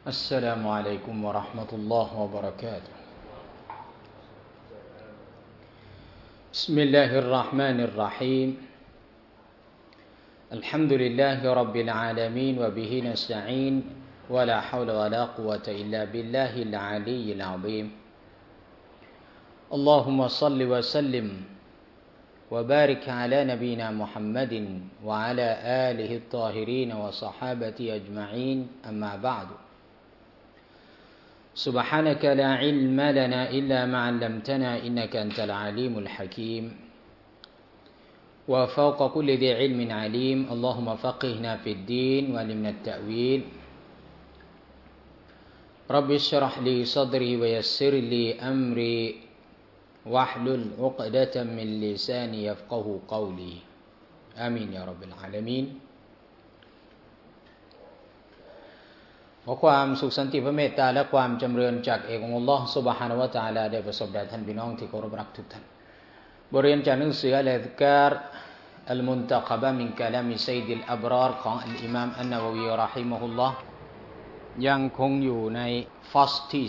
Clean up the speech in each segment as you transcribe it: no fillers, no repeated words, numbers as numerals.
السلام عليكم ورحمة الله وبركاته بسم الله الرحمن الرحيم الحمد لله رب العالمين وبه نستعين ولا حول ولا قوة إلا بالله العلي العظيم اللهم صل وسلم وبارك على نبينا محمد وعلى آله الطاهرين وصحابته أجمعين أما بعد سبحانك لا علم لنا إلا ما علمتنا إنك أنت العليم الحكيم وفوق كل ذي علم عليم اللهم فقهنا في الدين وعلمنا التأويل رب اشرح لي صدري ويسر لي أمري واحلل عقدة من لساني يفقه قولي آمين يا رب العالمينขอความสุขสันติพระเมตตาและความจำเริญจากเอกองค์อัลลอฮฺซุบฮานะฮูวะตะอาลาได้ประสบแด่ท่านพี่น้องที่เคารพรักทุกท่านบทเรียนจากหนังสืออัลอัซการอัลมุนตะกะบะมินกะลามิซัยดิลอับรารของอัลอิมามอันนะวะวีเราะฮิมะฮุลลอฮ์ยังคงอยู่ในฟัสที่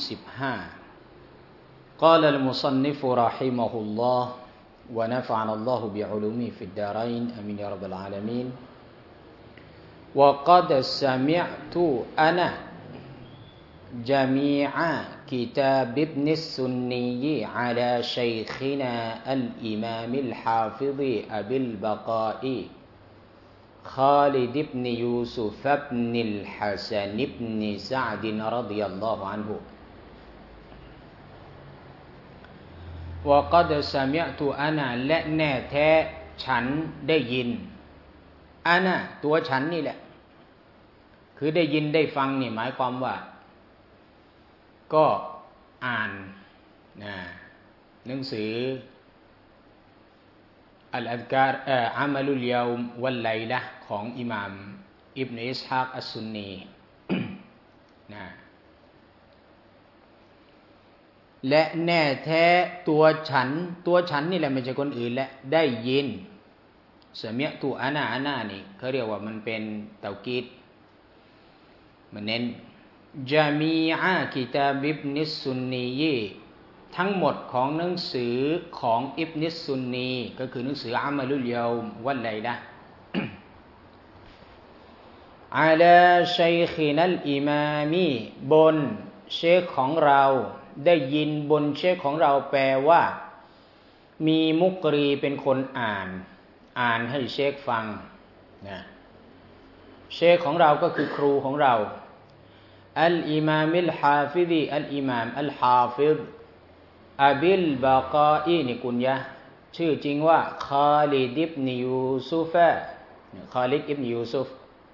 15 قال المصنف رحمه الله ونفعنا الله بعلومه في الدارين آمين يا رب العالمين وقد سمعت أنا جميع كتاب ابن السني على شيخنا الإمام الحافظ أبي البقاء خالد بن يوسف بن الحسن بن سعد رضي الله عنه وقد سمعت أنا และแน่แท้ฉันได้ยินอานะตัวฉันนี่แหละคือได้ยินได้ฟังนี่หมายความว่าก็อ่านหนังสืออัลอัซการอามัลุลยาวมวัลไลละห์ของอิหม่ามอิบนุอิสฮากอัสซุนนีนะและแน่แท้ตัวฉันนี่แหละไม่ใช่คนอื่นและได้ยินสมิอ์ตุอานะนี่เขาเรียกว่ามันเป็นเตากีดมันเน้นจามีอะกิตาบอิบนิสซุนนีทั้งหมดของหนังสือของอิบนิสซุนนีก็คือหนังสืออามัลุลยาวมวัลไลละห์อะลาชัยคินัลอิมามีบนเชคของเราได้ยินบนเชคของเราแปลว่ามีมุกรีเป็นคนอ่านให้เชคฟังนะเชคของเราก็คือครูของเราอัลอิมามิลฮาฟิฎอัลอิมามอัลฮาฟิฎอบิลบากาอีนี่กุญยะชื่อจริงว่าคาลิดอิบนยูซุฟคาลิดอิบนยูซุฟ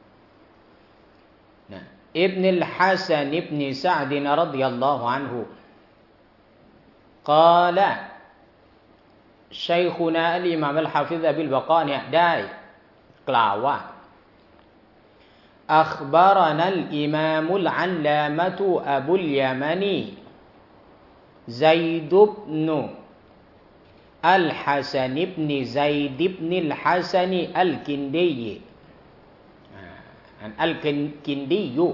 นะอิบนุลฮัสซันอิบนซะอ์ดรอฎิยัลลอฮุอันฮุกาละชัยคุนาอัลอิมามอัลฮาฟิฎอบิลบากาเนี่ยได้กล่าวว่าอัคบารานัลอิมามุลอัลลามะตุอบุลยามานีซัยดุบนุอัลฮัสซันอิบนซัยดอิบนุลฮัสซันอัลกินดีอัลกินดียู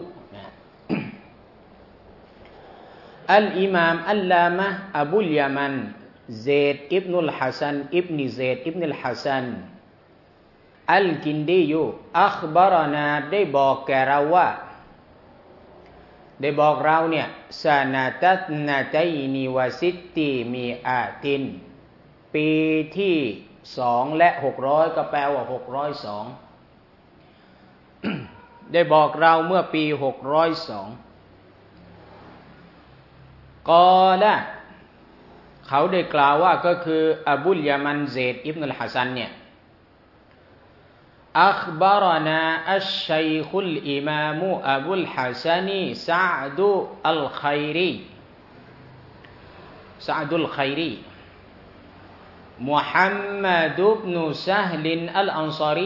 อัลอิมามอัลลามะอบุลยามันเซดอิบนุลฮัสซันอิบนเซดอิบนุลฮัสซันอัลกินดียูอัคบารานาได้บอกแก่เราว่าได้บอกเราเนี่ยซานาตัตนาตัยนีวะซิตตีมีอาตินปีที่2และ600ก็แปลว่า602ได้บอกเราเมื่อปี602กอละเขาได้กล่าวว่าก็คืออบุลยามันเซดอิบนุลฮัสซันเนี่ยอัคบารานาอัชชัยคุลอิมามอบุลฮัสซันซะอ์ดุอัลค็อยรีมุฮัมมัดอิบนุซะฮลินอัลอันซารี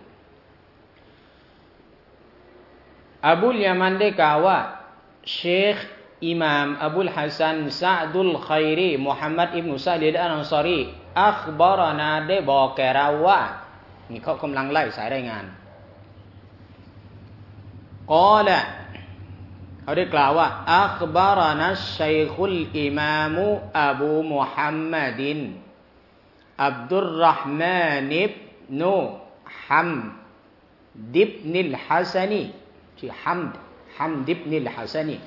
อบุลยามันได้กล่าวว่าเชคอิมามอบุลฮัสซันซะอ์ดุลค็อยรีมุฮัมมัดอิบนุซะฮลินอัลอันซารีอัคบารานาได้บอกแก่เราว่านี่เขากำลังไล่สายรายงาน กอละเขาได้กล่าวว่าอัคบารานัชชัยคุลอิมามุอบูมุฮัมมัดินอับดุลรห์มานิบนุฮัมดิบนิลฮัสนีชื่อฮัมดิบนิลฮัสนี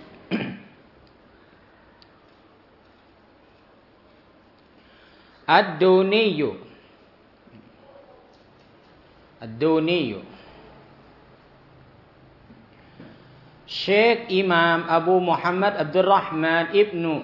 อัดดูนียูเชคอิมามอบูมุฮัมมัดอับดุลรห์มานอิบนุ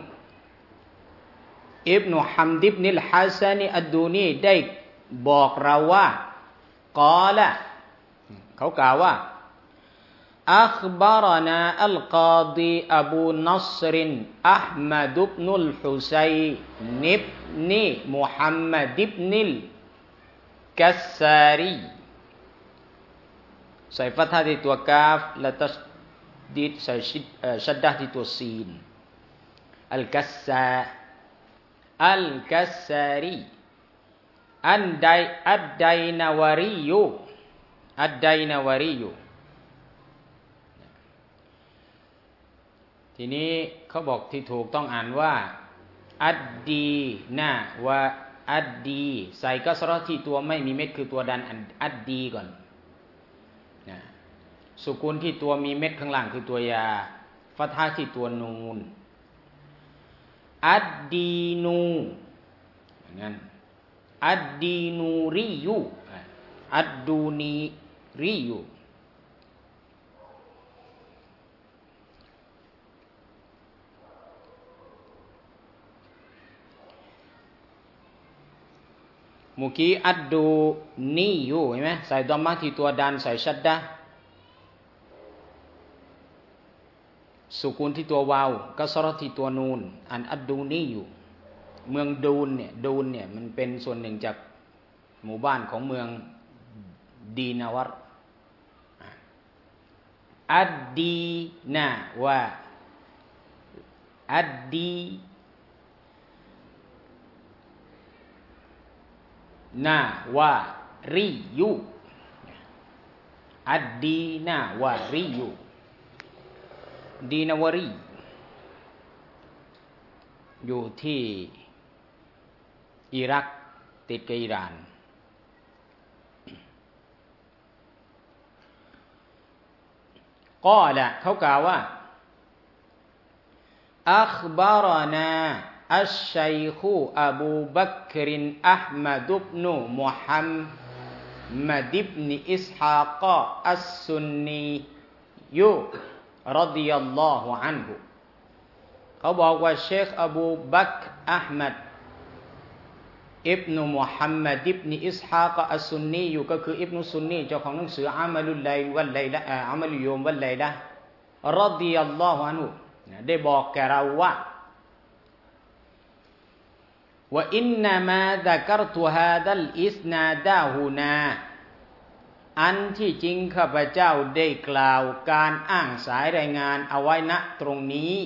ฮัมดิบนิลฮัสนีอัดดูนีได้บอกเราว่ากอละเขากล่าวว่าอัคบารนาอัลกอดีอบูนัสรินอัลมัดบินุลฮุซัยนิบนีมุฮัมมัดบินิลกัสซารีใส่ฟัตฮะที่ตัวกาฟและตัชดีดใส่ชัดดะที่ตัวซีนอัลกัสซารีอัดไดนาวารียูทีนี้เขาบอกที่ถูกต้องอ่านว่าอัดดีนะวะอัดดีใส่กัสเราะห์ที่ตัวไม่มีเม็ดคือตัวดันอัดดีก่อนนะสุกูนที่ตัวมีเม็ดข้างล่างคือตัวยาฟัตฮะที่ตัวนูนอัดดีนูงั้นอัดดีนูรียูอัดดูนีรียูเมื่อกี้อัดดูนียูเห็นไหมใส่ดอมมะที่ตัวดันใส่ชัดดะสุกูนที่ตัววาวกัสเราะห์ที่ตัวนูนอัดดูนียูเมืองดูนเนี่ยมันเป็นส่วนหนึ่งจากหมู่บ้านของเมืองดีนาวรอัดดีนะวะอัดดีนาวาริยูอัดดีนาวาริยูดีนาวารีอยู่ที่อิรักติดกับอิหร่านก็ละเขากล่าวว่าอัคบารนาอัชชัยคูอบูบักรินอัลมัดบินุมุฮัมมัดบินอิสฮากอัสซุนนียูรฎิยัลลอฮุอันฮุเขาบอกว่าเชคอบูบักรอัลมัดอิบนุมุฮัมมัดอิบนุอิสฮากอัสซุนนีอยู่ก็คืออิบนุซุนนีเจ้าของหนังสืออามัลุลไลวัลไลละอามัลุยอมวัลไลละรฎิยัลลอฮุอันฮุได้บอกแก่เราว่าว่าอินนามาซะกัรตุฮาดัลอิสนาดาฮูนาอันที่จริงข้าพเจ้าได้กล่าวการอ้างสายรายงานเอาไว้ณตรงนี้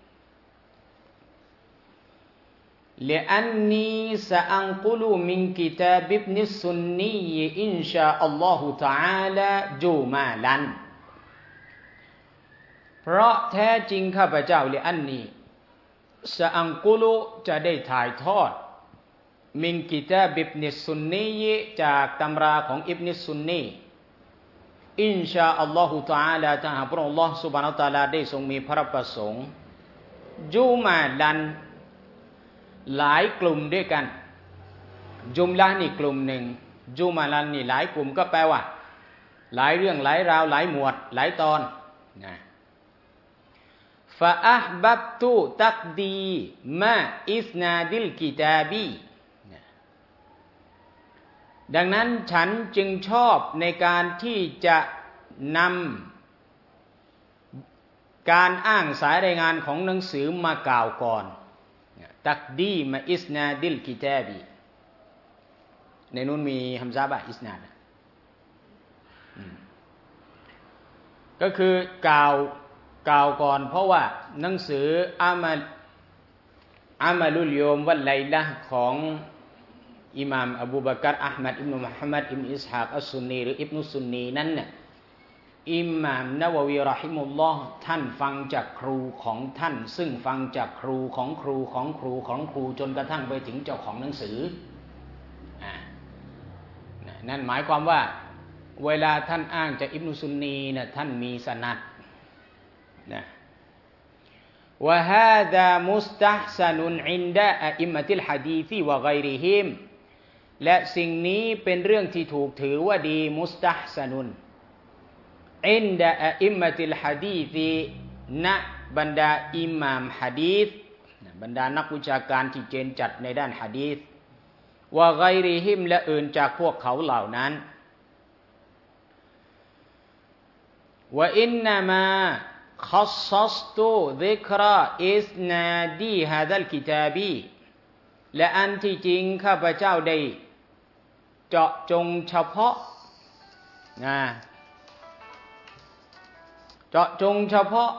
لأني سأنقل من كتاب ابن السني إن شاء الله تعالى جمالا เพราะแท้จริงข้าพเจ้าلأني سأنقل จะได้ถ่ายทอดมินกิตาบอิบนิสซุนนีจากตำราของอิบนิสซุนนีอินชาอัลลอฮุตะอาลาถ้าหากพระองค์อัลลอฮ์ซุบฮานะฮูวะตะอาลาได้ทรงมีพระประสงค์จุมาลันหลายกลุ่มด้วยกันจุมละนี่กลุ่มหนึ่งจุมาลันนี่หลายกลุ่มก็แปลว่าหลายเรื่องหลายราวหลายหมวดหลายตอนนะฟะอะห์บับตุตักดีมาอิสนาดิลกิตาบีดังนั้นฉันจึงชอบในการที่จะนำการอ้างสายรายงานของหนังสือมากล่าวก่อนตักดีมาอิสนาดิลกิตาบีในนู้นมีฮัมซะบะอิสนาดก็คือกล่าวก่อนเพราะว่าหนังสืออามัลุลยอมวัลไลละของอิหม่ามอบูบักรอัลมัดอิบนุมุฮัมมัดอิบนุอิสฮากอัสซุนนีหรืออิบนุซุนนีนั้นเนี่ยอิหม่ามนะวะวีเราะฮิมุลลอฮ์ท่านฟังจากครูของท่านซึ่งฟังจากครูของครูของครูของครูจนกระทั่งไปถึงเจ้าของหนังสือนั่นหมายความว่าเวลาท่านอ้างจากอิบนุซุนนีนะท่านมีสนัดนะวะฮาซามุสตัห์ซะนุนอินดะอะอิมมะติลหะดีษวะฆอยริฮิมและสิ่งนี้เป็นเรื่องที่ถูกถือว่าดีมุสตัห์ซะนุนอินดะอะอิมมะติลหะดีษณบรรดาอิหม่ามหะดีษบรรดานักวิชาการที่เจนจัดในด้านหะดีษวะฆอยริฮิมและอื่นจากพวกเขาเหล่านั้นวะอินนามาคัศซัสตุซิกราอิสนาดีฮาซัลกิตาบีและอันที่จริงข้าพเจ้าได้เจาะจงเฉพาะเจาะจงเฉพาะ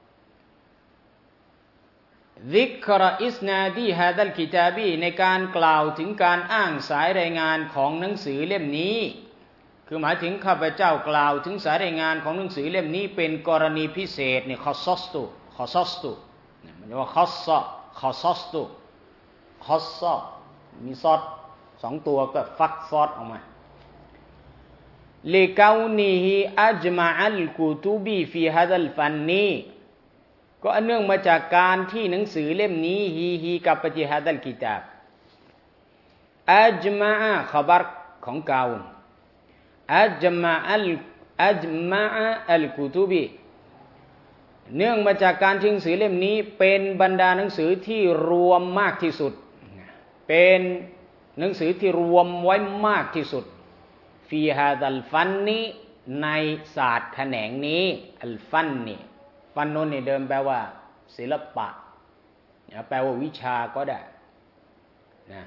ซิกราอิสนาดีฮาซัลกิตาบีในการกล่าวถึงการอ้างสายรายงานของหนังสือเล่มนี้คือหมายถึงข้าพเจ้ากล่าวถึงสายรายงานของหนังสือเล่มนี้เป็นกรณีพิเศษเนี่ยคัศซัสตุมันจะว่าคัศซะมีซอด2ตัวก็ฟักซอดออกมาลิกาวนีฮิอัจมะอัลกุตุบีฟีฮาซัลฟันนีก็อันเนื่องมาจากการที่หนังสือเล่มนี้ฮีกับปฏิฮาซัลกิตาบอัจมะขบัรของกาวอัจมะอัลกุตุบีเนื่องมาจากการที่หนังสือเล่มนี้เป็นบรรดาหนังสือที่รวมมากที่สุดเป็นหนังสือที่รวมไว้มากที่สุดฟีฮาซัลฟันนีในศาสตร์แขนงนี้อัลฟันนีฟันนนนี่เดิมแปลว่าศิลปะแปลว่าวิชาก็ได้นะ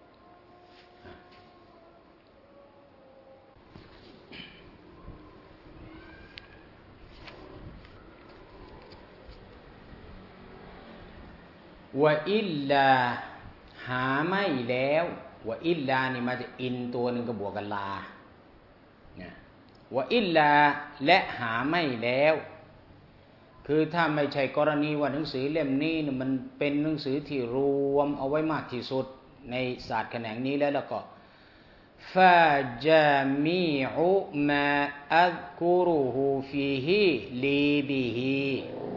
วะอิลลาหาไม่แล้ววะอิลลานี่มาจากอินตัวหนึ่งก็บวกกันลาวะอิลลาและหาไม่แล้วคือถ้าไม่ใช่กรณีว่าหนังสือเล่มนี้มันเป็นหนังสือที่รวมเอาไว้มากที่สุดในศาสตร์แขนงนี้แล้วก็ฟาจามีอุมาอัซกุรุฮูฟีฮิลีบิฮิ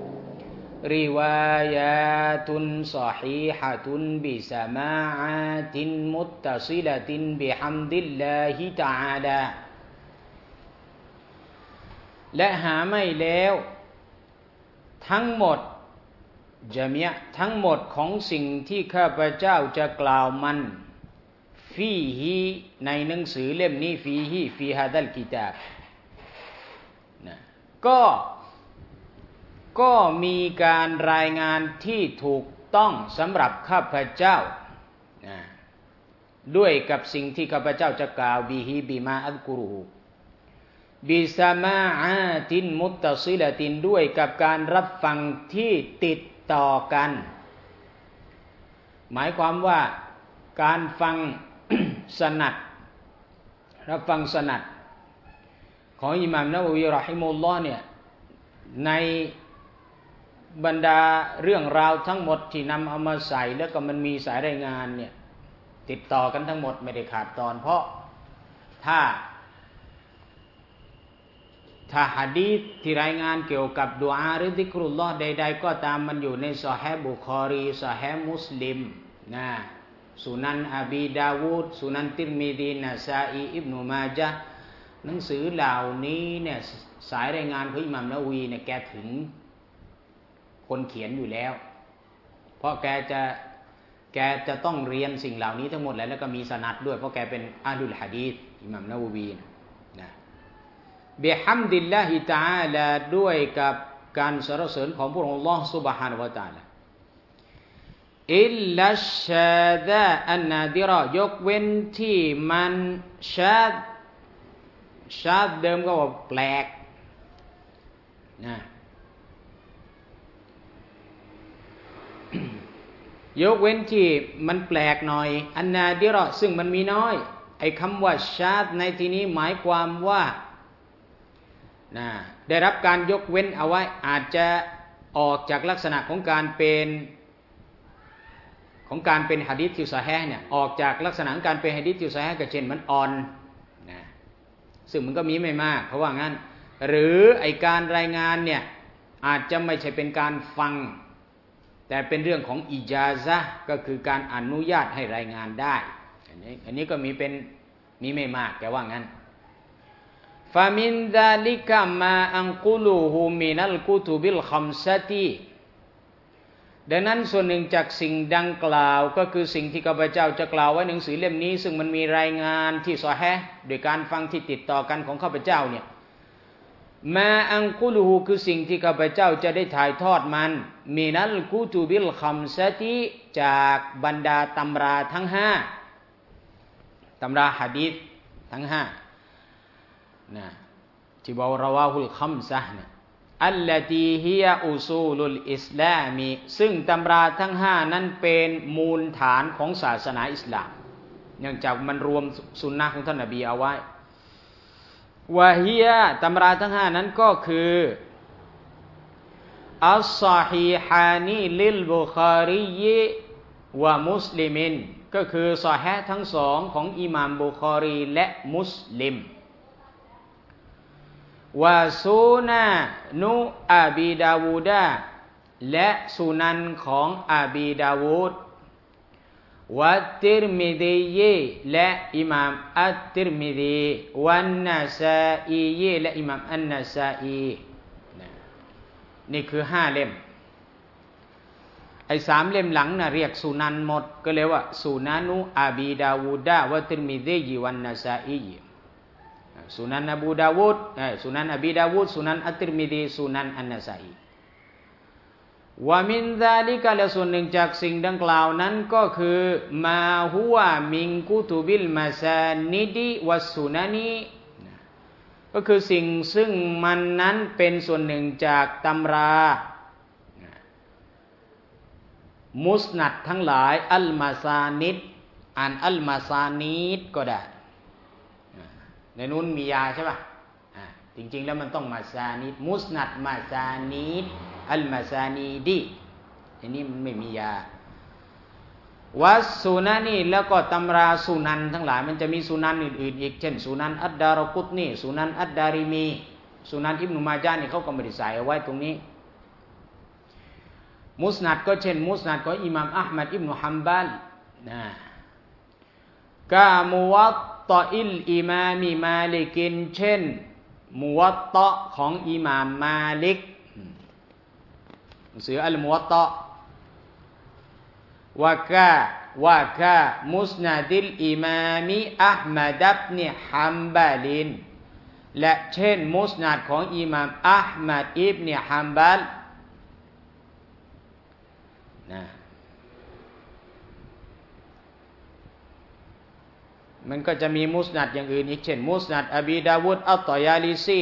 روايات صحيحة بسماعات متصلة بحمد الله تعالى และหาไม่แล้วทั้งหมดทั้งหมดของสิ่งที่ข้าพเจ้าจะกล่าวมันฟีฮีในหนังสือเล่มนี้ฟีฮาซัลกิตาบก็มีการรายงานที่ถูกต้องสำหรับข้าพเจ้าด้วยกับสิ่งที่ข้าพเจ้าจะกล่าวบิมาอัซกุรุบิสมาอาตินมุตตซิลาตินด้วยกับการรับฟังที่ติดต่อกันหมายความว่าการฟัง สนัดรับฟังสนัดของอิหม่ามนะวะวีเราะฮิมุลลอฮ์เนี่ยในบรรดาเรื่องราวทั้งหมดที่นำเอามาใส่แล้วก็มันมีสายรายงานเนี่ยติดต่อกันทั้งหมดไม่ได้ขาดตอนเพราะถ้าหะดีษที่รายงานเกี่ยวกับดุอาหรือซิกรุลลอฮ์ใดๆก็ตามมันอยู่ในซอฮีฮ์บุคอรีซอฮีฮ์มุสลิมสุนันอบีดาวูดสุนันติรมิซีนะซาอีอิบนุมาญะห์หนังสือเหล่านี้เนี่ยสายรายงานของอิหม่ามนะวะวีเนี่ยแกถึงคนเขียนอยู่แล้วเพราะแกจะต้องเรียนสิ่งเหล่านี้ทั้งหมดแล้วก็มีสนัดด้วยเพราะแกเป็นอะห์ลุลหะดีษอิหม่ามนะวะวีนะบิฮัมดิลลาฮิตะอาลาด้วยกับการสรรเสริญของพระองค์อัลเลาะห์ซุบฮานะฮูวะตะอาลาอิลลัชชาดะอันนาดิรอยกเว้นที่มันชาดเดิมก็ว่าแปลกนะยกเว้นที่มันแปลกหน่อยอันนาดิรอซึ่งมันมีน้อยไอ้คำว่าชาดในที่นี้หมายความว่านะได้รับการยกเว้นเอาไว้อาจจะออกจากลักษณะของการเป็นหะดีษที่ซอฮีฮ์เนี่ยออกจากลักษณะของการเป็นหะดีษที่ซอฮีฮ์ก็เช่นมันอ่อนนะซึ่งมันก็มีไม่มากเพราะว่างั้นหรือไอการรายงานเนี่ยอาจจะไม่ใช่เป็นการฟังแต่เป็นเรื่องของอิจาซะห์ก็คือการอนุญาตให้รายงานได้อันนี้ก็มีไม่มากแต่ว่างั้นฟามินซาลิกะมาอันกุลูฮูมินัลกุตุบิลคัมซะตีดังนั้นส่วนหนึ่งจากสิ่งดังกล่าวก็คือสิ่งที่ข้าพเจ้าจะกล่าวไว้ในหนังสือเล่มนี้ซึ่งมันมีรายงานที่ซอฮีฮ์โดยการฟังที่ติดต่อกันของข้าพเจ้าเนี่ยมาอันกุลูฮูคือสิ่งที่ข้าพเจ้าจะได้ถ่ายทอดมันมินัลกุตุบิลคัมซะตีจากบรรดาตำราทั้ง5ตำราหะดีษทั้ง5นะที่บอกราวาฮุลคัมซะห์เนี่ยอัลลตีฮิยะอุซูลุลอิสลามีซึ่งตำราทั้ง5นั้นเป็นมูลฐานของศาสนาอิสลามเนื่องจากมันรวมสุนนะของท่านนบีเอาไว้วะฮิยะตำราทั้ง5นั้นก็คืออัศศอฮีฮานีลิลบุคารีวะมุสลิมินก็คือซอฮีฮ์ทั้งสองของอิหม่ามบุคอรีและมุสลิมวะซูนะนุอบีดาวูดะและสุนันของอบีดาวูดวัตติรมิดีและอิหม่ามอัตติรมิดีวันนะซาอีและอิหม่ามอันนะซาอีนี่คือ5เล่มไอ้3เล่มหลังน่ะเรียกสุนันหมดก็เรียกว่าสุนันุอบีดาวูดะวัตติรมิดีวันนะซาอีสุนันอบูดาวูดสุนันอบีดาวูดสุนันอัตติรมิดีสุนันอันนะซาอีวะมินซาลิกะและส่วนหนึ่งจากสิ่งดังกล่าวนั้นก็คือมาฮุวะมินกุตุบิลมาซานิดิวัสสุนานีก็คือสิ่งซึ่งมันนั้นเป็นส่วนหนึ่งจากตำรามุสนัดทั้งหลายอัลมาซานิดอ่านอัลมาซานีดก็ได้ในนู้นมียาใช่ป่ะจริงๆแล้วมันต้องมาซานิดมุสนัดมาซานิดอัลมาซานีดีอันนี้มันไม่มียาวัสสุนันนี่แล้วก็ตำราสุนันทั้งหลายมันจะมีสุนันอื่นๆอีกเช่นสุนันอัดดารกุตนีสุนันอัดดาริมีสุนันอิบนุมาญานี่เขาก็ไม่ได้ใส่เอาไว้ตรงนี้มุสนัดก็เช่นมุสนัดของอิหม่ามอะห์มัดอิบนุฮัมบัลนะกะมุวัตตออิลอิมามมาลิกินเช่นมุวัตตะของอิหม่ามมาลิกหนังสืออัลมุวัตตะวะกะมุสนัดิลอิมามอะห์มัดอิบนุฮัมบัลและเช่นมุสนัดของอิหม่ามอะห์มัดอิบนุฮัมบัลนะมันก็จะมีมุสนัดอย่างอื่นอีกเช่นมุสนัดอบีดาวูดอัตตอยาลิซี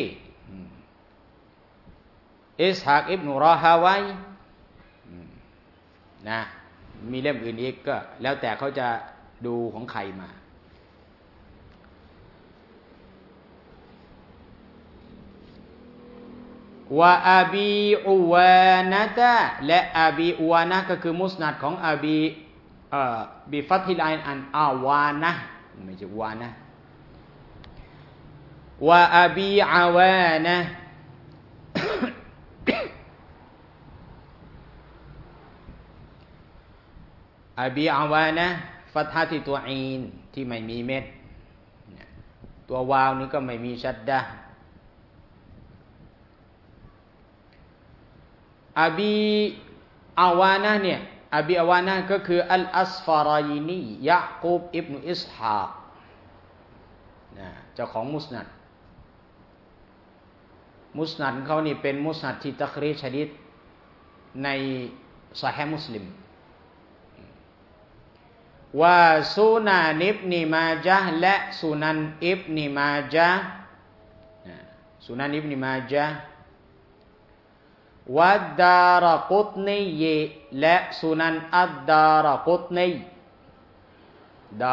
อิสฮากอิบนุรอฮาวัยนะมีเล่มอื่นอีกก็แล้วแต่เขาจะดูของใครมาวะอบีอุวานะตะและอบีอุวานะก็คือมุสนัดของอบีบิฟัตฮิลไอน์อันอาวานะไม่ใช่วานะวะอบีอาวานะอบีอาวานะฟัตฮะที่ตัวอีนที่ไม่มีเม็ดตัววาวนี้ก็ไม่มีชัดดะอบีอาวานะเนี่ยอบีอาวานะก็คืออัลอัสฟารายีนียะกูบอิบนุอิสฮากเจ้าของมุสนัดเขานี่เป็นมุสนัดที่ตักรีรหะดีษในซอฮีฮ์มุสลิมว่าสุนันอิบนุมาญะห์และสุนันอิบนุมาญะห์สุนันอิบนุมาญะห์วัดดารกุตนีและสุนันอัดดารกุตนี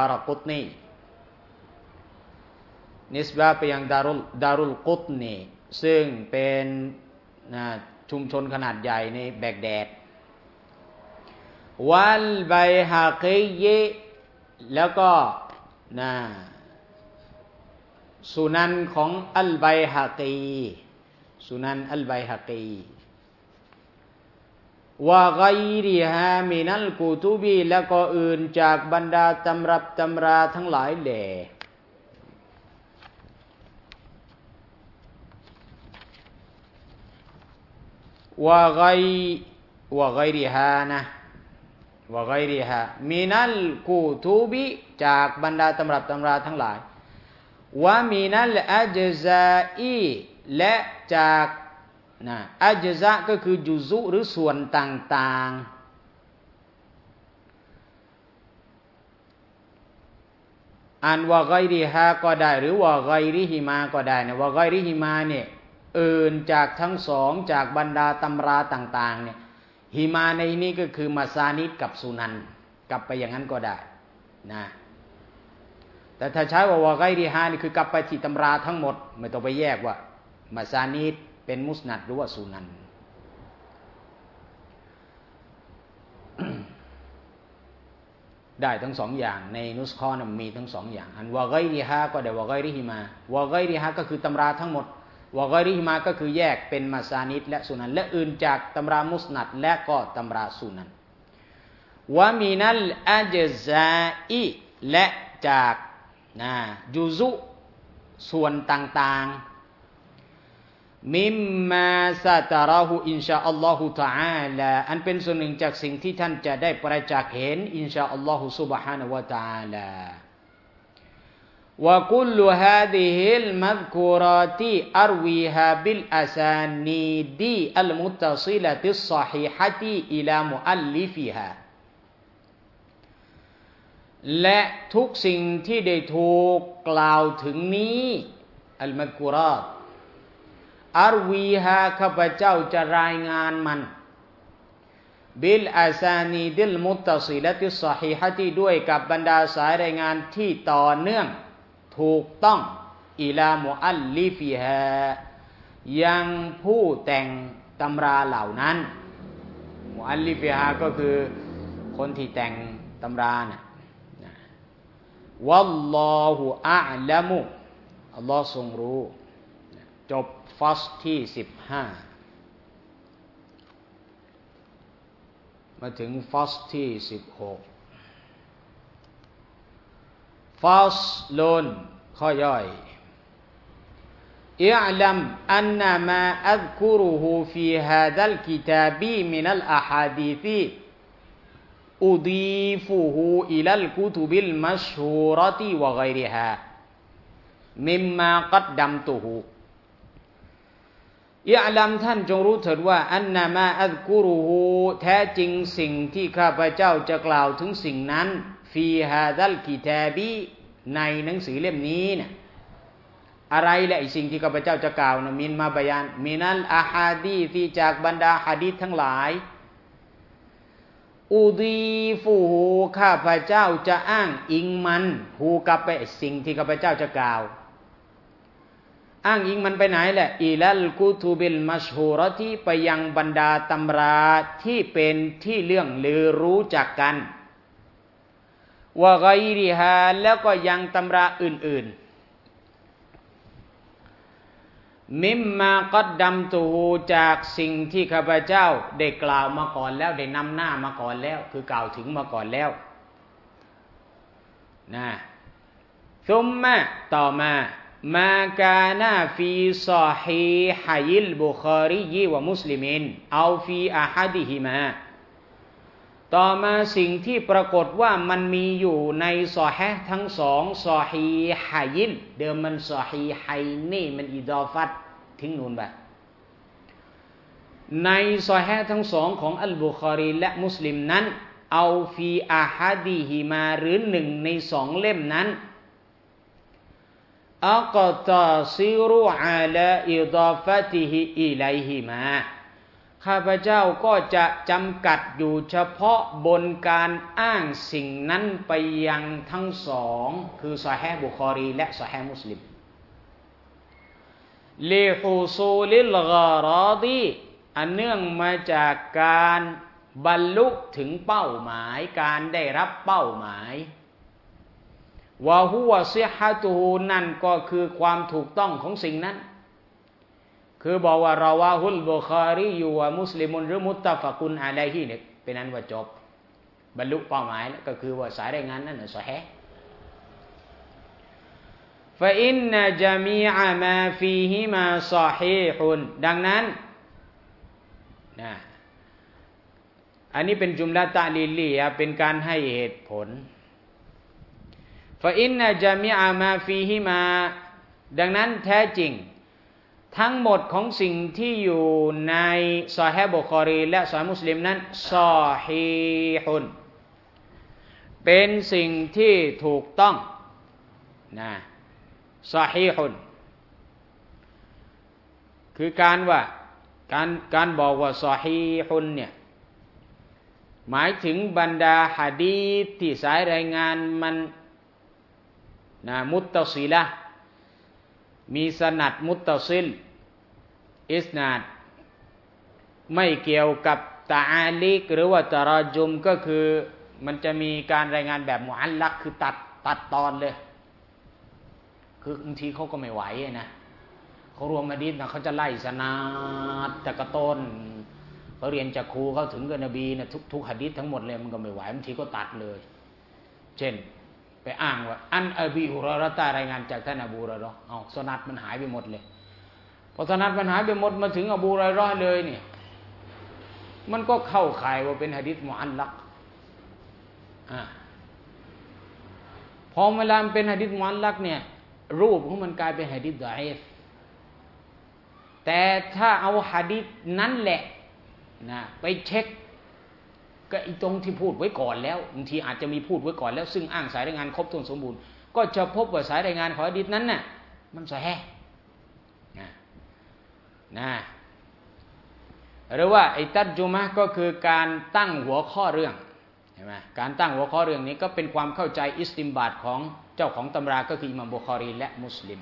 นิสบะห์ไปยังดารุลกุตนีซึ่งเป็นชุมชนขนาดใหญ่ในแบกแดดวัลไบฮะกียแล้วก็สุนันของอัลไบฮะกีสุนันอัลไบฮะกีวะฆอยริฮามินัลกุตุบีแล้วก็อื่นจากบรรดาตำรับตำราทั้งหลายแหล่วะฆอยริฮานะวะฆอยริฮามินัลกุตุบีจากบรรดาตำรับตำราทั้งหลายวะมินัลอัจซาอีและจากอัจซะก็คือจุซุหรือส่วนต่างๆอันวะฆอยริฮาก็ได้หรือวะฆอยริฮิมาก็ได้นะวะฆอยริฮิมาเนี่ยอื่นจากทั้งสองจากบรรดาตำราต่างๆเนี่ยฮิมาในนี้ก็คือมาซานิดกับสุนันกลับไปอย่างนั้นก็ได้นะแต่ถ้าใช้ว่าวะฆอยริฮานี่คือกลับไปที่ตำราทั้งหมดไม่ต้องไปแยกว่ามาซานิดเป็นมุสนัดหรือว่าสุนัน ได้ทั้งสองอย่างในนุสคอนมีทั้งสองอย่างอันวะฆอยริฮาก็ได้วะฆอยริฮิมาวะฆอยริฮาก็คือตำราทั้งหมดวะฆอยริฮิมาก็คือแยกเป็นมาซานิดและสุนันและอื่นจากตำรามุสนัดและก็ตำราสุนันวะมินัลอัจซาอิและจากจุซุส่วนต่างๆมิมมาซาตาราหูอินชาอัลลอฮุตะอาลาอันเป็นส่วนหนึ่งจากสิ่งที่ท่านจะได้ประจักษ์เห็นอินชาอัลลอฮุซุบฮานะฮูวะตะอาลาวะกุลลุฮาซิฮิลมัซคูราติอัรวีฮาบิลอาซานีดีอัลมุตตัซิละติศศอฮีฮะติอิลามุอัลลิฟิฮาและทุกสิ่งที่ได้ถูกกล่าวถึงนี้อัลมัซคูราตอัรวีฮาข้าพเจ้าจะรายงานมันบิลอาซานีดิลมุตตัซิละติศศอฮีฮะติด้วยกับบรรดาสายรายงานที่ต่อเนื่องถูกต้องอิลามุอัลลิฟิฮายังผู้แต่งตำราเหล่านั้นมุอัลลิฟิฮาก็คือคนที่แต่งตำรานะวัลลอฮุอะละมุอัลลอฮ์ทรงรู้จบฟัสที่15มาถึงฟัสที่16ฟัสลุนข้อย่อยอิอลัมอันนามาอัซกุรุฮูฟีฮาซัลกิตาบีมินัลอะฮาดีซีอุดีฟุฮูอิลัลกุตุบิลมัชฮูรติวะฆอยริฮามิมมากัดดัมตุฮูอิอลัมท่านจงรู้เถิดว่าอันนามาอัซกุรุฮูแท้จริงสิ่งที่ข้าพเจ้าจะกล่าวถึงสิ่งนั้นฟีฮาซัลกิตาบีในหนังสือเล่มนี้เนี่ยอะไรแหละไอ้สิ่งที่ข้าพเจ้าจะกล่าวนะมินมาบยานมินัลอะฮาดีซีจากบรรดาหะดีษทั้งหลายอุดีฟูฮูข้าพเจ้าจะอ้างอิงมันฮูกับไปสิ่งที่ข้าพเจ้าจะกล่าวอ้างอิงมันไปไหนแหละอิลัลกุตุบิลมัชฮูรอติไปยังบรรดาตำราที่เป็นที่เรื่องลือรู้จักกันวะฆอยริฮาแล้วก็ยังตำราอื่นๆมิมมากัดดัมตูจากสิ่งที่ข้าพเจ้าได้กล่าวมาก่อนแล้วได้นำหน้ามาก่อนแล้วคือกล่าวถึงมาก่อนแล้วนะซุมมะต่อมามาคานาฟีซอฮีฮิลบุคอรีวะมุสลิมินเอาฟีอะฮัดิฮิมาต่อมาสิ่งที่ปรากฏว่ามันมีอยู่ในซอฮีห์ทั้งสองซอฮีฮินเดิมมันซอฮีไฮนี่มันอิดอฟัตทิ้งนูนไปในซอฮีห์ทั้งสองของอัลบุคอรีและมุสลิมนั้นเอาฟีอะฮัดิฮิมาหรือหนึ่งในสองเล่มนั้นอักตาซิรุอาลาอิดาฟะติฮิอิลัยฮิมาข้าพเจ้าก็จะจำกัดอยู่เฉพาะบนการอ้างสิ่งนั้นไปยังทั้งสองคือซอฮีห์บุคอรีและซอฮีห์มุสลิมลิฮุซูลิลกอรอดีอันเนื่องมาจากการบรรลุถึงเป้าหมายการได้รับเป้าหมายวะฮุวะซิฮะตุฮูนั่นก็คือความถูกต้องของสิ่งนั้นคือบอกว่ารอวาฮุลบุคอรีอยู่วะมุสลิมุนหรือมุตตะฟะกุนอะลัยฮิเนี่ยเป็นนั้นว่าจบบรรลุเป้าหมายแล้วก็คือว่าสายรายงานนั้นน่ะซอฮีห์ฟะอินนะญะมีอะมาฟีฮิมาซอฮีฮุนดังนั้นนะอันนี้เป็นจุมละตะลีลียะเป็นการให้เหตุผลฟะอินนะญะมีอะมาฟีฮิมาดังนั้นแท้จริงทั้งหมดของสิ่งที่อยู่ในซอฮีฮ์บุคอรีและซอฮีฮ์มุสลิมนั้นซอฮีฮุนเป็นสิ่งที่ถูกต้องนะซอฮีฮุนคือการบอกว่าซอฮีฮุนเนี่ยหมายถึงบรรดาหะดีษที่สายรายงานมันนะมุตตะซิละห์มีสนัดมุตตะซิลอิสนาดไม่เกี่ยวกับตะอาลิกหรือว่าตะรอจุมก็คือมันจะมีการรายงานแบบมุอัลลักคือตัดตอนเลยคือบางทีเขาก็ไม่ไหวนะเขารวมหะดีษนะเขาจะไล่สนาดจากกระต้นเขาเรียนจากครูเขาถึงกับนบีนะทุกหะดีษทั้งหมดเลยมันก็ไม่ไหวบางทีก็ตัดเลยเช่นไปอ้างว่าอันอบีฮุรอยเราะฮ์รายงานจากท่านอบูฮุรอยเราะฮ์เอาสนัดมันหายไปหมดเลยพอสนัดมันหายไปหมดมาถึงอบูฮุรอยเราะฮ์เลยเนี่ยมันก็เข้าข่ายว่าเป็นหะดีษมุอัลลักพอเวลามันเป็นหะดีษมุอัลลักเนี่ยรูปของมันกลายเป็นหะดีษฎออีฟแต่ถ้าเอาหะดีษนั้นแหละนะไปเช็คก็อีตรงที่พูดไว้ก่อนแล้วบางทีอาจจะมีพูดไว้ก่อนแล้วซึ่งอ้างสายรายงานครบถ้วนสมบูรณ์ก็จะพบว่าสายรายงานของหะดีษนั้นน่ะมันซอฮีห์นะหรือว่าไอ้ตัรจุมะห์ก็คือการตั้งหัวข้อเรื่องเห็นไหมการตั้งหัวข้อเรื่องนี้ก็เป็นความเข้าใจอิสติมบาตของเจ้าของตำราก็คืออิหม่ามบุคอรีและมุสลิม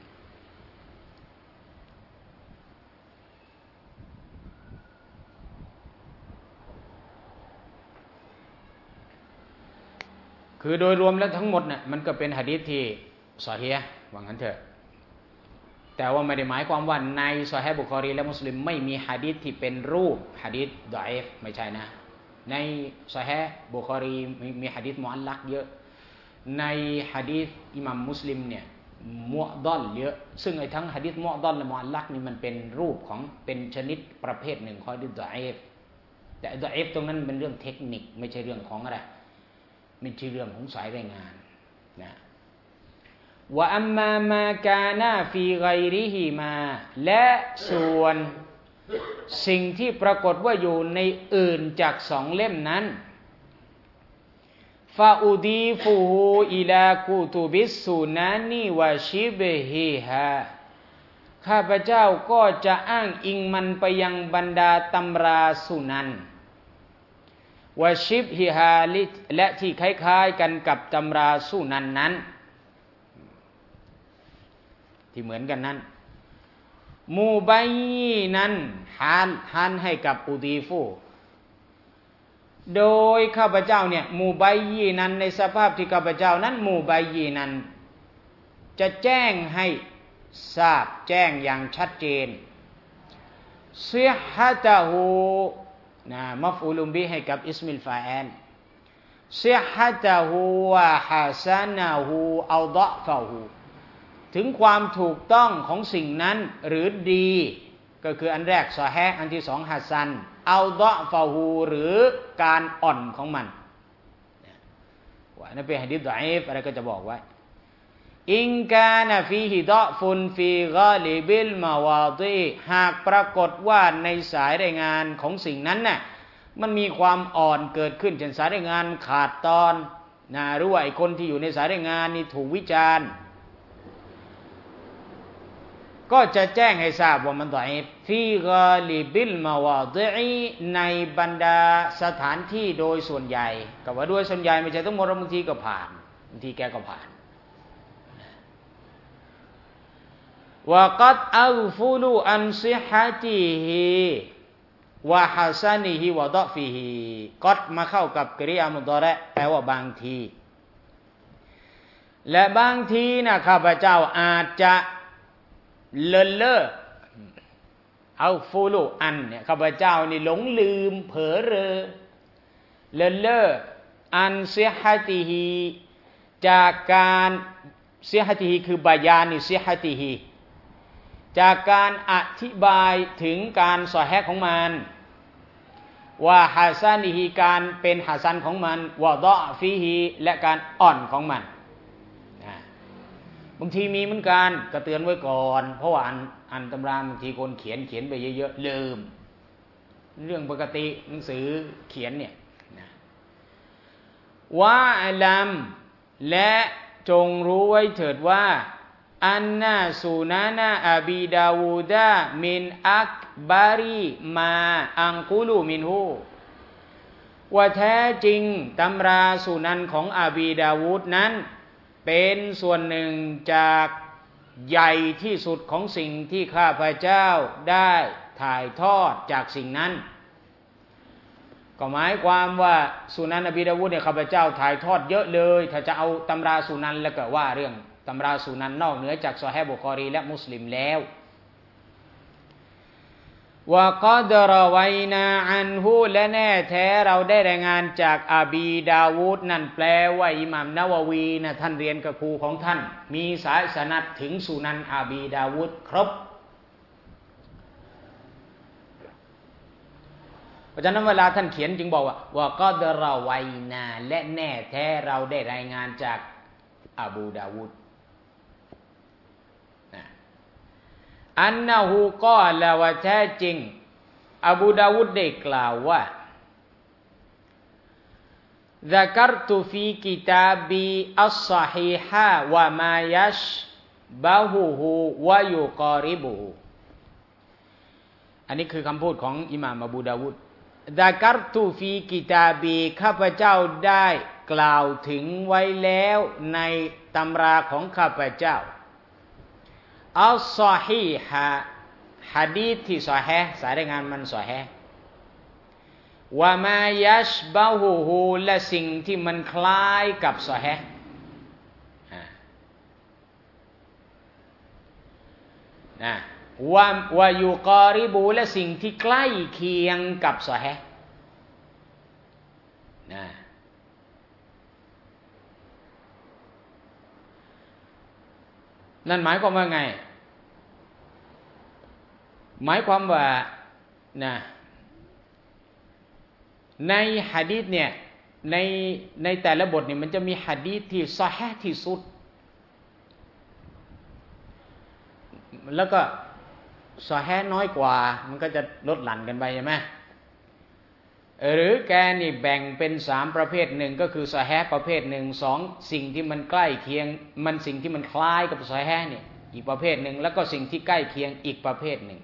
คือโดยรวมแล้วทั้งหมดเนี่ยมันก็เป็นหะดีษที่ซอฮีห์ว่างั้นเถอะแต่ว่าไม่ได้หมายความว่าในซอฮีห์บุคอรีและมุสลิมไม่มีหะดีษที่เป็นรูปหะดีษฎออีฟไม่ใช่นะในซอฮีห์บุคอรีมีหะดีษมุอัลลักเยอะในหะดีษอิหม่ามมุสลิมเนี่ยมุอฎอลเยอะซึ่งไอ้ทั้งหะดีษมุอฎอลและมุอัลลักนี่มันเป็นรูปของเป็นชนิดประเภทหนึ่งของหะดีษฎออีฟแต่ฎออีฟตรงนั้นเป็นเรื่องเทคนิคไม่ใช่เรื่องของอะไรไม่ใช่เรื่องของสายรายงานนะวะอัมมามากานาฟีไกริฮิมาและส่วนสิ่งที่ปรากฏว่าอยู่ในอื่นจากสองเล่มนั้นฟาอูดีฟูฮูอิลากุตุบิสสุนานีวะชิบฮิฮาข้าพเจ้าก็จะอ้างอิงมันไปยังบรรดาตำราสุนันวะชิบฮิฮาและที่คล้ายๆกันกับตำราสุนันนั้นที่เหมือนกันนั้นมูบัยนั้นฮานให้กับอูดีฟูโดยข้าพเจ้าเนี่ยมูบัยนั้นในสภาพที่ข้าพเจ้านั้นมูบัยนั้นจะแจ้งให้ทราบแจ้งอย่างชัดเจนซิฮะตะฮูนะมัฟอูลุมบิให้กับอิสมิลฟาอิลซิฮะตะฮูวะฮะซานะฮูเอาฎอฟะฮูถึงความถูกต้องของสิ่งนั้นหรือดีก็คืออันแรกซอฮีห์อันที่สองฮัสซันเอาฎอฟะฮูหรือการอ่อนของมันว่านั่นเป็นหะดีษฎออีฟอะไรก็จะบอกไว้อินกานะฟีฮิฎอฟุนฟีกอลิบิลมาวาฎิหากปรากฏว่าในสายรายงานของสิ่งนั้นน่ะมันมีความอ่อนเกิดขึ้นเช่นสายรายงานขาดตอนนะหรือว่าไอ้คนที่อยู่ในสายรายงานนี่ถูกวิจารณ์ก็จะแจ้งให้ทราบว่ามันฎออีฟฟีกอลิบิลมาวาฎิในบรรดาสถานที่โดยส่วนใหญ่ก็ว่าโดยส่วนใหญ่ไม่ใช่ทั้งหมดบางทีก็ผ่านบางทีแกก็ผ่านวะกัดอัลฟุลูอันซิฮะติฮิวะฮัซานิฮิวะดอฟิฮิกัดมาเข้ากับกริยามุฎอเราะห์แปลว่าบางทีและบางทีนะข้าพเจ้าอาจจะเลินเล่อเอาฟูลูอันเนี่ยข้าพเจ้านี่หลงลืมเผลอเรอเลินเล่ออันซิฮะติฮิจากการซิฮะติฮิคือบายานิซิฮะติฮิจากการอธิบายถึงการซอฮีฮ์ของมันว่าฮะซานิฮิการเป็นฮะซันของมันวะฎอฟีฮิและการอ่อนของมันบางทีมีเหมือนกันก็เตือนไว้ก่อนเพราะว่าอันตำราบางทีคนเขียนไปเยอะๆลืมเรื่องปกติหนังสือเขียนเนี่ยวะอัลลัมและจงรู้ไว้เถิดว่าอันนาสุนานะอบีดาวูดะมินอักบารีมาอังกุลูมินฮูว่าแท้จริงตำราสุนันของอบีดาวูดนั้นเป็นส่วนหนึ่งจากใหญ่ที่สุดของสิ่งที่ข้าพเจ้าได้ถ่ายทอดจากสิ่งนั้นก็หมายความว่าสุนันอบีดาวูดเนี่ยข้าพเจ้าถ่ายทอดเยอะเลยถ้าจะเอาตำราสุนันแล้วก็ว่าเรื่องตำราสุนันนอกเหนือจากซอฮีฮ์บุคอรีและมุสลิมแล้ววะกอดรอไวนาอันฮูและแน่แท้เราได้รายงานจากอบีดาวูดนั่นแปลว่าอิหม่ามนะวะวีนะท่านเรียนกับครูของท่านมีสายสนัดถึงสุนันอบีดาวูดครบเพราะฉะนั้นเวลาท่านเขียนจึงบอกว่ากอดรอไวนาและแน่แท้เราได้รายงานจากอบูดาวูดอันนะฮูกอลว่าแท้จริงอบูดาวูดได้กล่าวว่า ذكرت في كتابي الصحيح وما يشبهه ويقاربه อันนี้คือคำพูดของอิหม่ามอบูดาวูด ذكرت في كتابي ข้าพเจ้าได้กล่าวถึงไว้แล้วในตำราของข้าพเจ้าอัลซอฮีฮะหะดีษที่ซอฮีฮ์สายรายงานมันซอฮีฮ์วะมายัชบะฮูฮูและสิ่งที่มันคล้ายกับซอฮีฮ์วะยุกอริบูและสิ่งที่ใกล้เคียงกับซอฮีฮ์นั่นหมายความว่าไงหมายความว่าในหะดีษเนี่ยในแต่ละบทเนี่ยมันจะมีหะดีษที่ซอฮีฮ์ที่สุดแล้วก็ซอฮีฮ์น้อยกว่ามันก็จะลดหลั่นกันไปใช่ไหมหรือแกนี่แบ่งเป็น3ประเภทหนึ่งก็คือซอฮีฮ์ประเภทหนึ่ง2สิ่งที่มันใกล้เคียงมันสิ่งที่มันคล้ายกับซอฮีฮ์เนี่ยอีกประเภทหนึ่งแล้วก็สิ่งที่ใกล้เคียงอีกประเภทหนึ่ง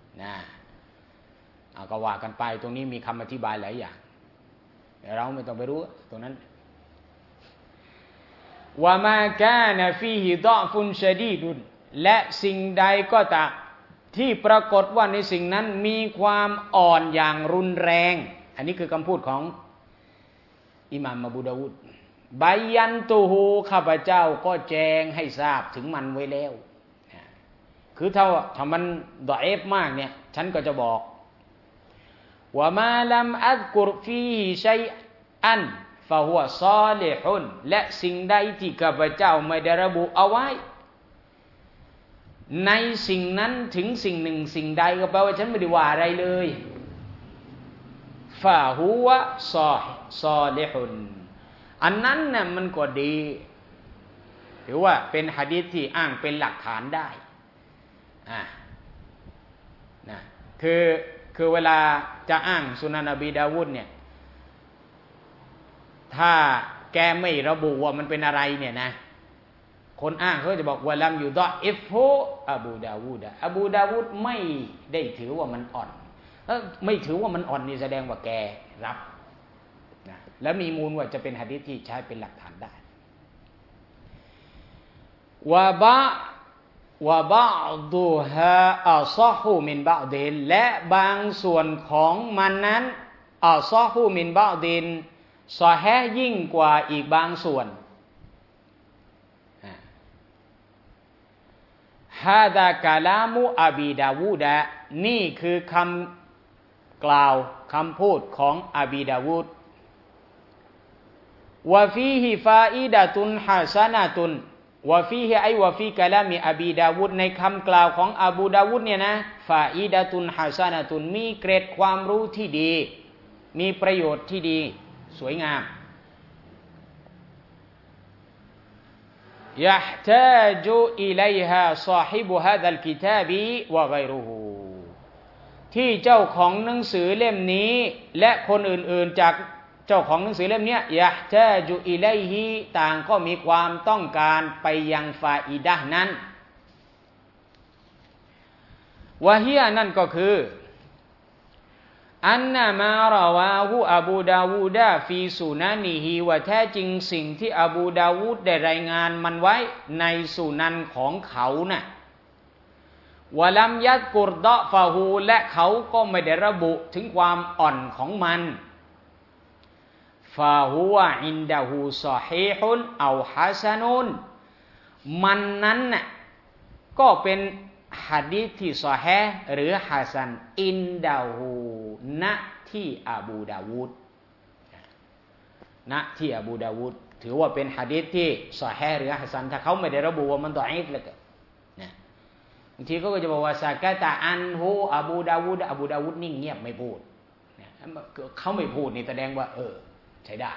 ก็ว่ากันไปตรงนี้มีคำอธิบายหลายอย่างแต่เราไม่ต้องไปรู้ตรงนั้นวะมาคานะฟีฮิฎอฟุนชะดีดุนและสิ่งใดก็ตามที่ปรากฏว่าในสิ่งนั้นมีความอ่อนอย่างรุนแรงอันนี้คือคำพูดของอิหม่ามอบูดาวูดบายันตูฮูข้าพเจ้าก็แจ้งให้ทราบถึงมันไว้แล้วคือถ้ามันดอเอฟมากเนี่ยฉันก็จะบอกว่ามาลัมอัซกุรฟีฮิชัยอันฟะฮุวะศอลิฮุนและสิ่งใดที่ข้าพเจ้าไม่ได้ระบุเอาไว้ในสิ่งนั้นถึงสิ่งหนึ่งสิ่งใดก็แปลว่าฉันไม่ได้ว่าอะไรเลยฟะฮุวะศอลิฮุนอันนั้นน่ะมันก็ดีถือว่าเป็นหะดีษที่อ้างเป็นหลักฐานได้คือเวลาจะอ้างสุนันอบีดาวูดเนี่ยถ้าแกไม่ระบุว่ามันเป็นอะไรเนี่ยนะคนอ้างเขาจะบอกว่าลัมยูดออิฟฮูอบูดาวูดไม่ได้ถือว่ามันอ่อนไม่ถือว่ามันอ่อนนี่แสดงว่าแกรับแล้วมีมูลว่าจะเป็นหะดีษที่ใช้เป็นหลักฐานได้วะบะวะบะดุฮาอัศอฮูมินบะดินและบางส่วนของมันนั้นอัศอฮูมินบะดินซอฮีฮ์ยิ่งกว่าอีกบางส่วนฮาดะกะลามุอบีดาวูดะนี่คือคำกล่าวคำพูดของอบีดาวูดวะฟีฮิฟาอิดะตุนฮะซะนะตุนวะฟีฮิไอวะฟีกะลามิอบีดาวูดในคำกล่าวของอบูดาวูดเนี่ยนะฟาอิดะตุนฮะซะนะตุนมีเกร็ดความรู้ที่ดีมีประโยชน์ที่ดีสวยงามยะห์ตาจุอิลัยฮาซอฮิบุฮาซัลกิตาบิวะฆอยรุฮูที่เจ้าของหนังสือเล่มนี้และคนอื่นๆจากเจ้าของหนังสือเล่มนี้ยะห์ตาจุอิลัยฮิต่างก็มีความต้องการไปยังฟาอิดะห์นั้นวะฮียนั่นก็คืออันนะมาราวาฮูอบูดาวูดะฟีสุนันิฮิว่าแท้จริงสิ่งที่อบูดาวูดได้รายงานมันไว้ในสุนันของเขาน่ะวะลัมยัดกุรดะฟะฮูและเขาก็ไม่ได้ระบุถึงความอ่อนของมันฟาฮุวะอินดะฮูซอฮีฮุนเอาฮัสนุนมันนั้นน่ะก็เป็นหะดีษที่ซอฮีฮ์หรือฮัสันอินดะฮูณที่อบูดาวูดณที่อบูดาวูดถือว่าเป็นหะดีษที่ซอฮีฮ์หรือฮัสันถ้าเขาไม่ได้ระบุว่ามันฎออีฟแล้วก็นะบางทีเขาก็จะบอกว่าซะกะตะอันฮูอบูดาวูดนิ่งเงียบไม่พูดนะเขาไม่พูดนี่แสดงว่าใช้ได้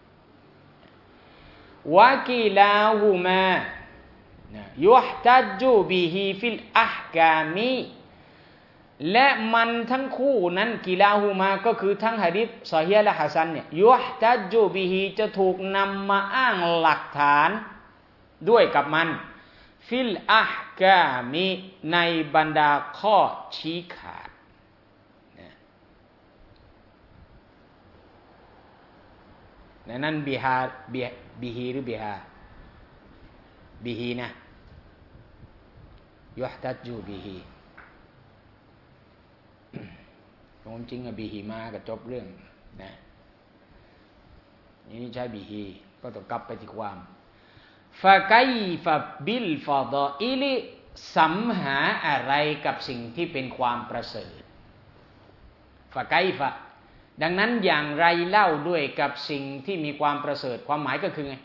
วะกีลาฮูมายุฮตัจจุบิฮิฟิลอะห์กามิและมันทั้งคู่นั้นกิลาฮูมาก็คือทั้งหะดีษซอฮีฮ์และฮัสันเนี่ยยุฮตัจจุบิฮิจะถูกนำมาอ้างหลักฐานด้วยกับมันฟิลอะห์กามิในบรรดาข้อชี้ขาดนั้นบิฮีหรือบิฮาบิฮีนะยุฮตัจจุบิฮีความจริงอะบิฮีมาก็จบเรื่องนะนี่ใช้บิฮีก็ต้องกลับไปที่ความฟะไกฟะบิลฟะฎออิลิสัมหาอะไรกับสิ่งที่เป็นความประเสริฐฟะไกฟะดังนั้นอย่างไรเล่าด้วยกับสิ่งที่มีความประเสริฐความหมายก็คือไง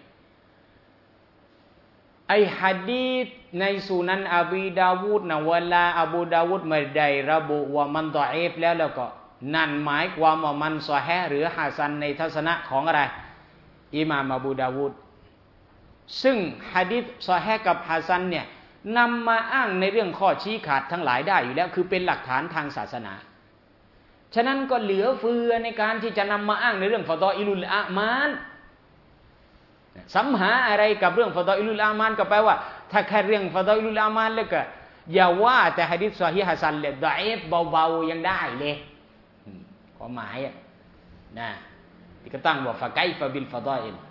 ไอหะดีษในสุนันอบีดาวูดนะเวลาอบูดาวูดไม่ได้ระบุว่ามันฎออีฟแล้วก็นั่นหมายความว่ามันซอฮีฮ์หรือฮัสันในทัศนะของอะไรอิหม่ามอบูดาวูดซึ่งหะดีษซอฮีฮ์กับฮัสันเนี่ยนำมาอ้างในเรื่องข้อชี้ขาดทั้งหลายได้อยู่แล้วคือเป็นหลักฐานทางศาสนาฉะนั้นก็เหลือเฟือในการที่จะนำมาอ้างในเรื่องฟะฎออิลุลอามาลสัมหาอะไรกับเรื่องฟะฎออิลุลอามาลก็แปลว่าถ้าแค่เรื่องฟะฎออิลุลอามาลแล้วก็อย่าว่าแต่หะดีษซอฮีฮ์ฮัสันเลยฎออีฟเบาๆยังได้เลยความหมายนะที่ก็ตั้งว่าฟะไกฟะบิลฟะฎออิล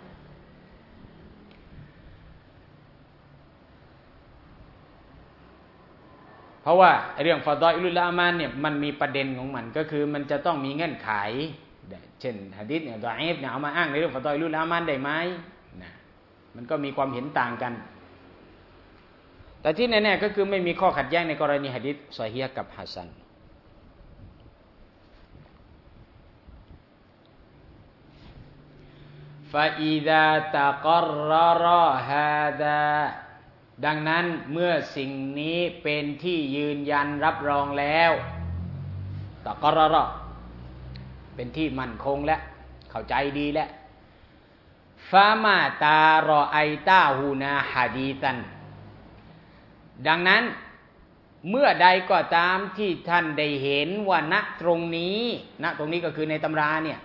เพราะว่าเรื่องฟะฎออิลุลอามาลเนี่ยมันมีประเด็นของมันก็คือมันจะต้องมีเงื่อนไขเช่นหะดีษเนี่ยฎออีฟเนี่ยเอามาอ้างในเรื่องฟะฎออิลุลอามาลได้ไหมนะมันก็มีความเห็นต่างกันแต่ที่แน่ๆก็คือไม่มีข้อขัดแย้งในกรณีหะดีษซอฮีฮ์กับฮัสันฟาอิซาตะกัรรรฮาซาดังนั้นเมื่อสิ่งนี้เป็นที่ยืนยันรับรองแล้วตะกัรรรเป็นที่มั่นคงและเข้าใจดีแล้วฟามาตารอไอตาฮูนาฮะดีซันดังนั้นเมื่อใดก็ตามที่ท่านได้เห็นว่าณตรงนี้ก็คือในตำราเนี่ย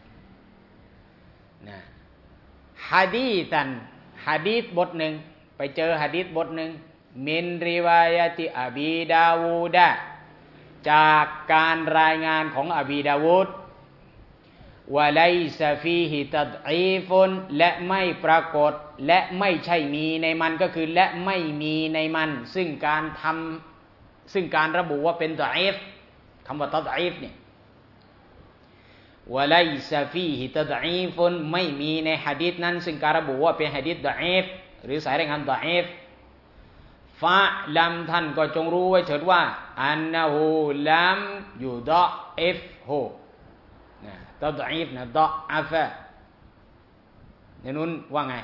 นะฮะดีซันฮะดีษบทหนึ่งไปเจอหะดีษบทหนึ่งมินริวายะติอบีดาวูดะจากการรายงานของอบีดาวูดวะไลซะฟีฮิตัดอีฟุนและไม่ปรากฏและไม่ใช่มีในมันก็คือและไม่มีในมันซึ่งการระบุว่าเป็นดออีฟคำว่าตัดอีฟเนี่ยวะไลซะฟีฮิตัดอีฟุนไม่มีในหะดีษนั้นซึ่งการระบุว่าเป็นหะดีษดออีฟหรือสายรายงานดออีฟฟะลัมท่านก็จงรู้ไว้เถิดว่าอันนะฮูลัมยุดออิฟฮูตัดอีฟนะดออาฟะในนู้นว่าไง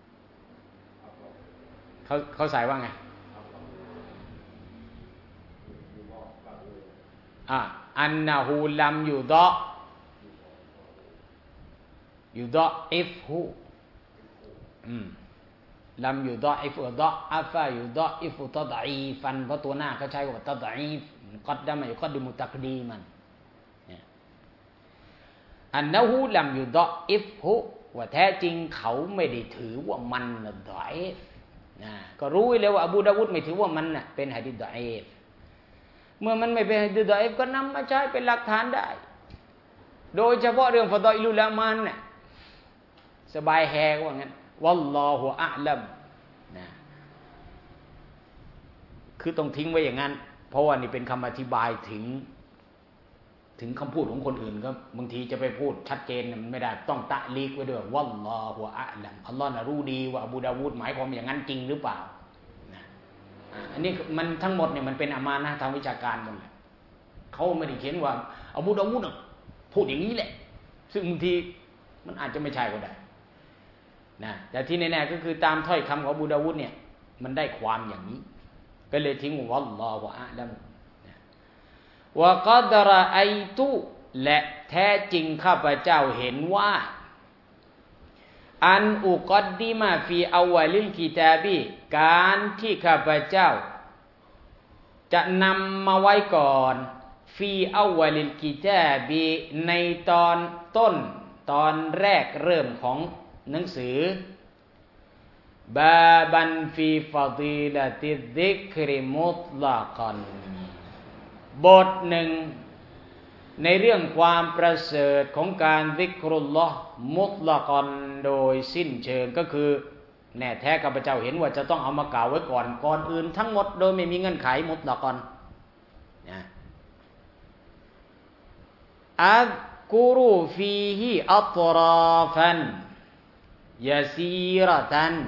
เขาใส่ว่าไงอันนะฮูลัมยุดออิฟฮูลัมยุดออิฟดออาฟะยุดออิฟตัดอีฟันเพราะตัวหน้าเขาใช้ว่าตัดอีฟกัดดะมะยุกัดดิมุตักดีมันอันนะฮูลัมยุดออิฟฮูว่าแท้จริงเขาไม่ได้ถือว่ามันดออีฟก็รู้เลยว่าอบูดาวุดไม่ถือว่ามันเป็นหะดีษดออีฟเมื่อมันไม่เป็นหะดีษดออีฟก็นำมาใช้เป็นหลักฐานได้โดยเฉพาะเรื่องฟะฎออิลุลละมันสบายแฮกว่างั้นวัลลอฮุอะลัมคือต้องทิ้งไว้อย่างนั้นเพราะว่านี่เป็นคำอธิบายถึงคำพูดของคนอื่นก็บางทีจะไปพูดชัดเจนมันไม่ได้ต้องตะลีกไว้ด้วยวัลลอฮุอะลัมอัลลอฮ์น่ะรู้ดีว่าอบูดาวูดหมายความอย่างนั้นจริงหรือเปล่าอันนี้มันทั้งหมดเนี่ยมันเป็นอามานะห์ทางวิชาการหมดเลยเขาไม่ได้เขียนว่าอบูดาวูดพูดอย่างนี้แหละซึ่งบางทีมันอาจจะไม่ใช่ก็ได้แต่ที่แน่ๆก็คือตามถ้อยคำของอบูดาวูดเนี่ยมันได้ความอย่างนี้ก็เลยทิ้งวัลลอฮุอะลัมวะกัดรอไอตุและแท้จริงข้าพเจ้าเห็นว่าอันอุกัดดิมาฟีอาวลิลกิตาบีการที่ข้าพเจ้าจะนำมาไว้ก่อนฟีอาวลิลกิตาบีในตอนต้นตอนแรกเริ่มของหนังสือบาบันฟีฟะฎีละติซิกริมุตละกันบทหนึ่งในเรื่องความประเสริฐของการซิกรุลลอฮ์มุตละกันโดยสิ้นเชิงก็คือแน่แท้ข้าพเจ้าเห็นว่าจะต้องเอามากล่าวไว้ก่อนอื่นทั้งหมดโดยไม่มีเงื่อนไขมุตละกันอัซกุรุฟีฮิอัตราฟันยาซีรตัน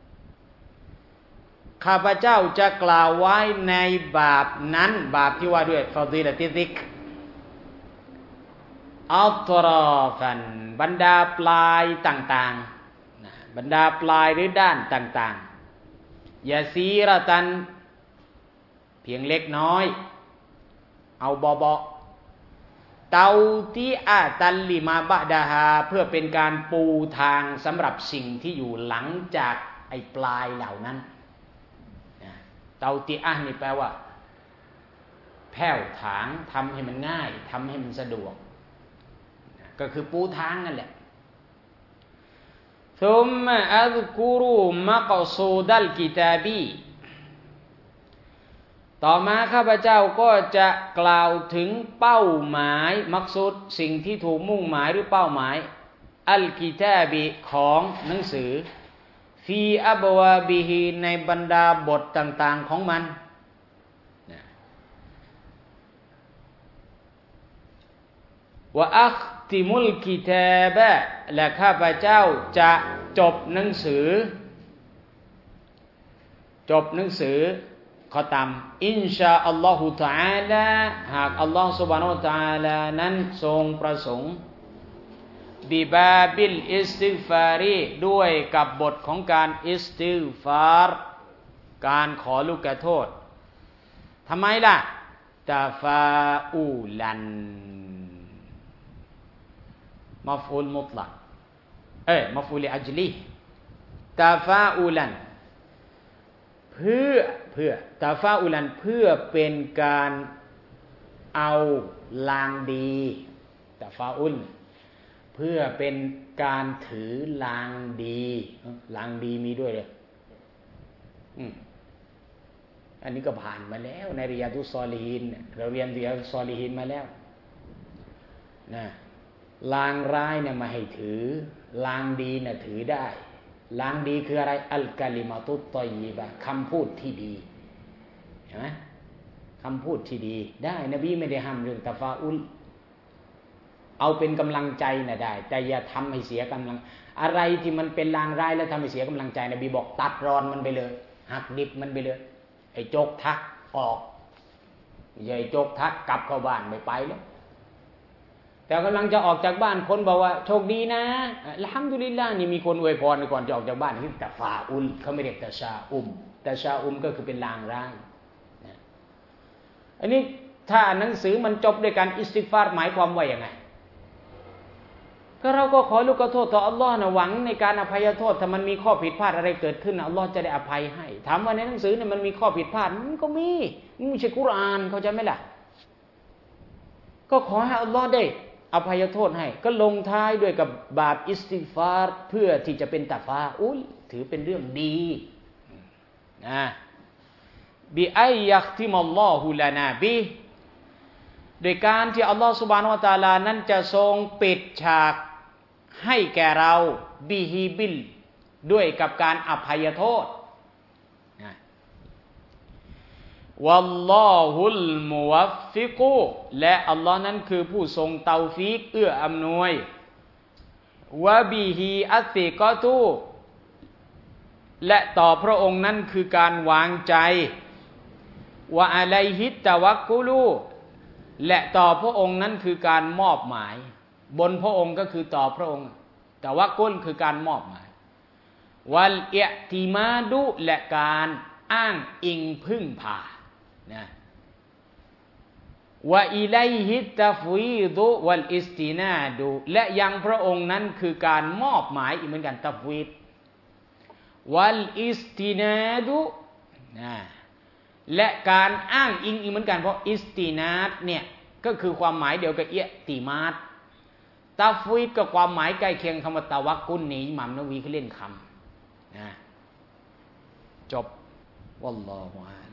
ข้าพเจ้าจะกล่าวไว้ในบาปนั้นบาปที่ว่าด้วยฟาฎีละติซิกอัตราฟันบรรดาปลายต่างๆบรรดาปลายหรือด้านต่างๆยาซีรตันเพียงเล็กน้อยเอาเบาๆเตาที่อาตัลลิมาบะดาฮาเพื่อเป็นการปูทางสำหรับสิ่งที่อยู่หลังจากไอ้ปลายเหล่านั้นเตาติอะห์นี่แปลว่าแผ่วถางทำให้มันง่ายทำให้มันสะดวกก็คือปูทางนั่นแหละซุมมะอัซกุรุมะกอซูดัลกิตาบีต่อมาข้าพเจ้าก็จะกล่าวถึงเป้าหมายมักซูดสิ่งที่ถูกมุ่งหมายหรือเป้าหมายอัลกิตาบีของหนังสือฟีอับวาบิฮีในบรรดาบทต่างๆของมันวะอัคติมุลกิตาบะและข้าพเจ้าจะจบหนังสือขอตามอินชาอัลลอฮุตะอาลาหากอัลลอฮฺซุบฮานะฮูวะตะอาลานั้นทรงประสงค์บิบาบิลอิสติฆฟารีด้วยกับบทของการอิสติฆฟาร์การขอลูกโทษทำไมล่ะตาฟาอูลันมัฟอูลมุตลักมัฟอูลอัจลีตาฟาอูลันเพื่อตาฟาอูลันเพื่อเป็นการเอาลางดีตาฟาอุลเพื่อเป็นการถือลางดีมีด้วยเลยอันนี้ก็ผ่านมาแล้วในริยาตุซอลิฮีนเราเรียนริยาตุซอลิฮีนมาแล้วนะลางร้ายเนี่ยมาให้ถือลางดีเนี่ยถือได้ลางดีคืออะไรอัลกะลิมาตุตตอยยิบะคำพูดที่ดีเห็นไหมคำพูดที่ดีได้นบีไม่ได้ห้ามเรื่องตะฟาอุลเอาเป็นกำลังใจน่ะได้แต่อย่าทำให้เสียกำลังอะไรที่มันเป็นลางร้ายแล้วทำให้เสียกำลังใจนบีบอกตัดรอนมันไปเลยหักดิบมันไปเลยไอ้โจกทักออกอย่าไอ้โจกทักกลับเข้าบ้านไม่ไปแล้วแต่กำลังจะออกจากบ้านคนบอกว่าโชคดีนะอัลฮัมดุลิลลาห์นี่มีคนอวยพรก่อนจะออกจากบ้านคือตะฟาอุลเขาไม่เรียกตะชาอุมตะชาอุมก็คือเป็นลางร้ายอันนี้ถ้าหนังสือมันจบด้วยการอิสติฆฟารหมายความว่าอย่างไงก็เราก็ขอลูกโทษต่ออัลลอฮ์นะหวังในการอภัยโทษถ้ามันมีข้อผิดพลาดอะไรเกิดขึ้นอัลลอฮ์จะได้อภัยให้ถามว่าในหนังสือเนี่ยมันมีข้อผิดพลาดมันก็มีมันไม่ใช่กุรอานเขาใจไหมล่ะก็ขอให้อัลลอฮ์ได้อภัยโทษให้ก็ลงท้ายด้วยกับบาปอิสติฆฟารเพื่อที่จะเป็นตะฟาอุลถือเป็นเรื่องดีนะบิอัยยักติมัลลอฮุลานาบิโดยการที่อัลลอฮฺซุบฮานะฮูวะตะอาลานั้นจะทรงปิดฉากให้แก่เราบิฮิบิลด้วยกับการอภัยโทษวัลลอฮุลมุวัฟฟิกุและอัลลอฮ์นั้นคือผู้ทรงเตาฟีกเอื้ออำนวยวะบิฮิอัสซิกอตุและต่อพระองค์นั้นคือการวางใจวะอะลัยฮิตตะวักกุลูและต่อพระองค์นั้นคือการมอบหมายบนพระองค์ก็คือต่อพระองค์ตะวักกุลคือการมอบหมายวัลอิอติมาดุและการอ้างอิงพึ่งพานะวะอิลัยฮิตตัฟวีดุวัลอิสตินาดุและยังพระองค์นั้นคือการมอบหมายอีกเหมือนกันตัฟวีดวัลอิสตินาดุนะและการอ้างอิงอีกเหมือนกันเพราะอิสตินาดเนี่ยก็คือความหมายเดียวกับอิอติมาดตัฟวีดก็ความหมายใกล้เคียงคำว่าตะวักกุลนี้อิหม่ามนะวีเขาเล่นคำนะจบวัลลอฮุอา